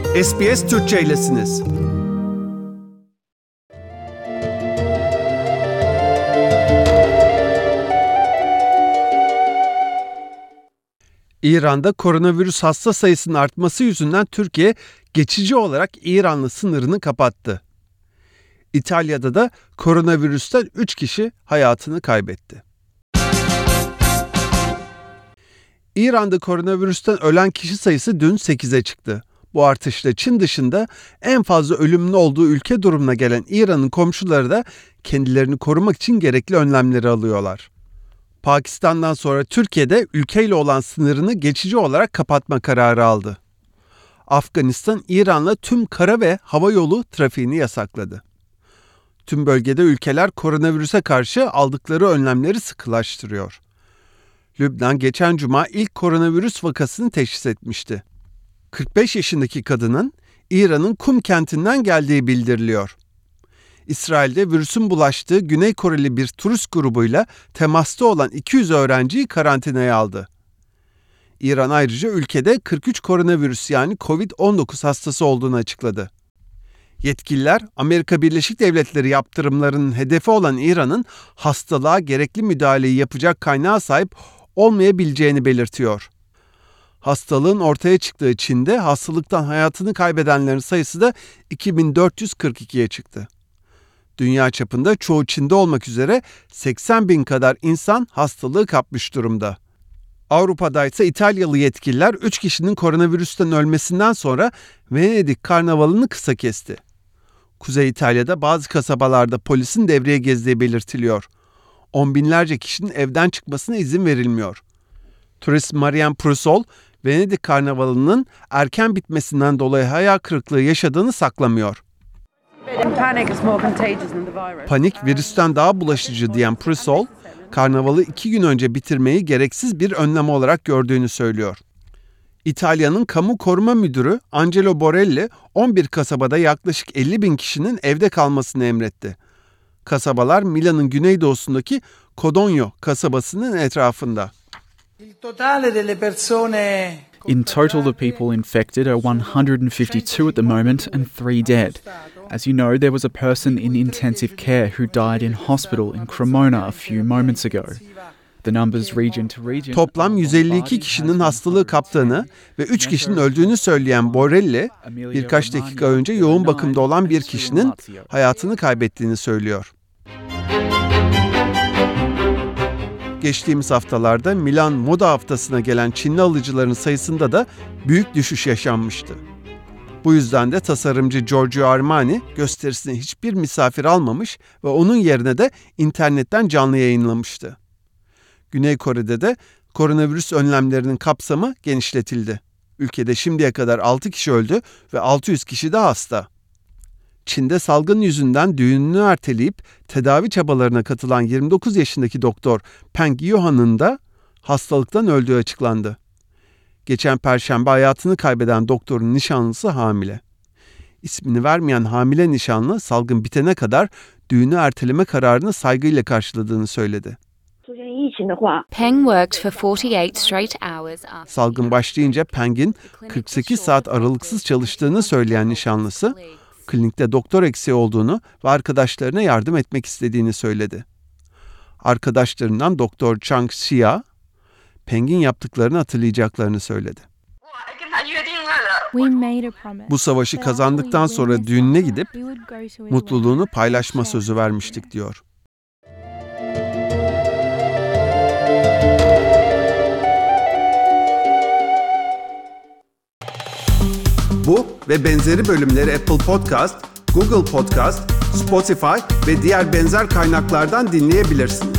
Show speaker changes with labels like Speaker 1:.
Speaker 1: SBS Türkçe'ylesiniz. İran'da koronavirüs hasta sayısının artması yüzünden Türkiye geçici olarak İran'la sınırını kapattı. İtalya'da da koronavirüsten 3 kişi hayatını kaybetti. İran'da koronavirüsten ölen kişi sayısı dün 8'e çıktı. Bu artışla Çin dışında en fazla ölümün olduğu ülke durumuna gelen İran'ın komşuları da kendilerini korumak için gerekli önlemleri alıyorlar. Pakistan'dan sonra Türkiye'de ülkeyle olan sınırını geçici olarak kapatma kararı aldı. Afganistan, İran'la tüm kara ve hava yolu trafiğini yasakladı. Tüm bölgede ülkeler koronavirüse karşı aldıkları önlemleri sıkılaştırıyor. Lübnan geçen cuma ilk koronavirüs vakasını teşhis etmişti. 45 yaşındaki kadının İran'ın Kum kentinden geldiği bildiriliyor. İsrail'de virüsün bulaştığı Güney Koreli bir turist grubuyla temasta olan 200 öğrenciyi karantinaya aldı. İran ayrıca ülkede 43 koronavirüs yani COVID-19 hastası olduğunu açıkladı. Yetkililer Amerika Birleşik Devletleri yaptırımlarının hedefi olan İran'ın hastalığa gerekli müdahaleyi yapacak kaynağa sahip olmayabileceğini belirtiyor. Hastalığın ortaya çıktığı Çin'de hastalıktan hayatını kaybedenlerin sayısı da 2442'ye çıktı. Dünya çapında çoğu Çin'de olmak üzere 80 bin kadar insan hastalığı kapmış durumda. Avrupa'da ise İtalyalı yetkililer 3 kişinin koronavirüsten ölmesinden sonra Venedik Karnavalı'nı kısa kesti. Kuzey İtalya'da bazı kasabalarda polisin devreye gezdiği belirtiliyor. On binlerce kişinin evden çıkmasına izin verilmiyor. Turist Marian Prusol, Venedik Karnavalı'nın erken bitmesinden dolayı hayal kırıklığı yaşadığını saklamıyor. Panik virüsten daha bulaşıcı diyen Prusol, karnavalı 2 gün önce bitirmeyi gereksiz bir önlem olarak gördüğünü söylüyor. İtalya'nın kamu koruma müdürü Angelo Borelli, 11 kasabada yaklaşık 50 bin kişinin evde kalmasını emretti. Kasabalar Milan'ın güneydoğusundaki Codogno kasabasının etrafında.
Speaker 2: In total, the people infected are 152 at the moment and 3 dead. As you know, there was a person in intensive care who died in hospital in Cremona a few moments ago. The numbers region to region.
Speaker 1: Toplam 152 kişinin hastalığı kaptığını ve 3 kişinin öldüğünü söyleyen Borelli, birkaç dakika önce yoğun bakımda olan bir kişinin hayatını kaybettiğini söylüyor. Geçtiğimiz haftalarda Milan Moda Haftası'na gelen Çinli alıcıların sayısında da büyük düşüş yaşanmıştı. Bu yüzden de tasarımcı Giorgio Armani gösterisine hiçbir misafir almamış ve onun yerine de internetten canlı yayınlamıştı. Güney Kore'de de koronavirüs önlemlerinin kapsamı genişletildi. Ülkede şimdiye kadar 6 kişi öldü ve 600 kişi de hasta. Çin'de salgın yüzünden düğününü erteleyip tedavi çabalarına katılan 29 yaşındaki doktor Peng Yuhan'ın da hastalıktan öldüğü açıklandı. Geçen Perşembe hayatını kaybeden doktorun nişanlısı hamile. İsmini vermeyen hamile nişanlı salgın bitene kadar düğünü erteleme kararını saygıyla karşıladığını söyledi.
Speaker 3: Peng worked for 48 straight hours after.
Speaker 1: Salgın başlayınca Peng'in 48 saat aralıksız çalıştığını söyleyen nişanlısı, klinikte doktor eksiği olduğunu ve arkadaşlarına yardım etmek istediğini söyledi. Arkadaşlarından Doktor Chang Xia, Peng'in yaptıklarını hatırlayacaklarını söyledi. Bu savaşı kazandıktan sonra düğününe gidip mutluluğunu paylaşma sözü vermiştik diyor. Bu ve benzeri bölümleri Apple Podcast, Google Podcast, Spotify ve diğer benzer kaynaklardan dinleyebilirsiniz.